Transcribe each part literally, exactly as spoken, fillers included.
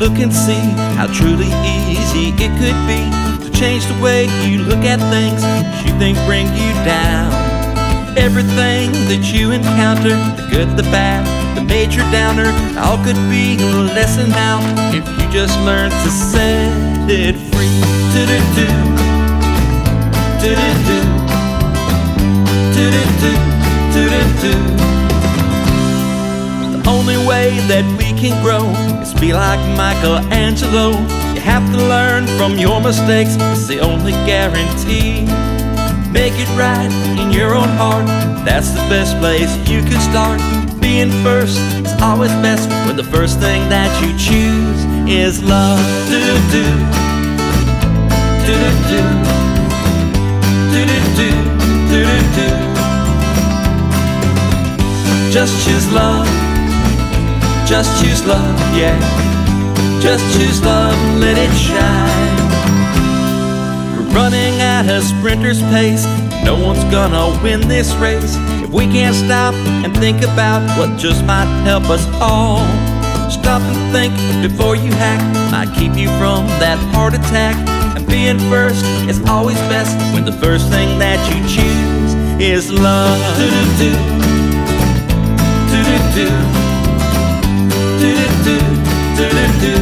look and see how truly easy it could be to change the way you look at things you think bring you down. Everything that you encounter, the good, the bad, the major downer, all could be a lesson now if you just learn to set it free. Do-do-do, do-do-do, do-do-do, do-do-do. The only way that we can grow is be like Michelangelo. You have to learn from your mistakes, it's the only guarantee. Make it right in your own heart, that's the best place you could start. Being first is always best when the first thing that you choose is love. Do-do-do, do-do-do, do-do-do, do-do-do. Just choose love, just choose love, yeah. Just choose love, let it shine. Running at a sprinter's pace, no one's gonna win this race if we can't stop and think about what just might help us all. Stop and think before you hack, might keep you from that heart attack. And being first is always best when the first thing that you choose is love. Do-do-do, do-do-do, do-do-do, do-do-do.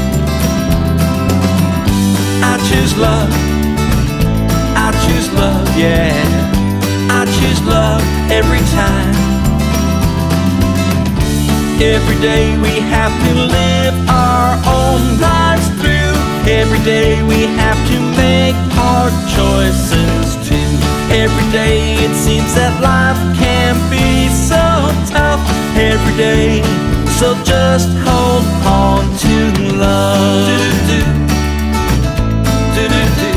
I choose love, I choose love, yeah. I choose love every time. Every day we have to live our own lives through. Every day we have to make hard choices too. Every day it seems that life can be so tough. Every day, so just hold on to love. Do-do-do, do-do-do,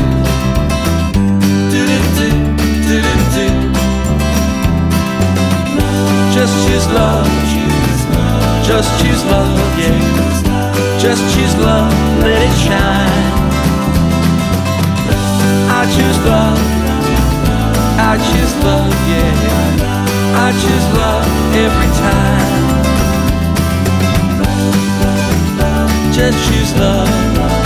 just choose love, just choose love, yeah. Just choose love, let it shine. I choose love, I choose love, yeah. I choose love every time. Just choose love.